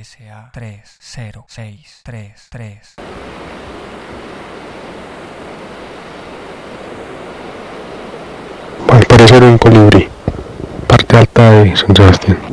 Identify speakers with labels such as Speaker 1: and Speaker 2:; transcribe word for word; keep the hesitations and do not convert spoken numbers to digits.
Speaker 1: S A tres cero seis tres tres.
Speaker 2: Al parecer un colibrí, parte alta de San Sebastián.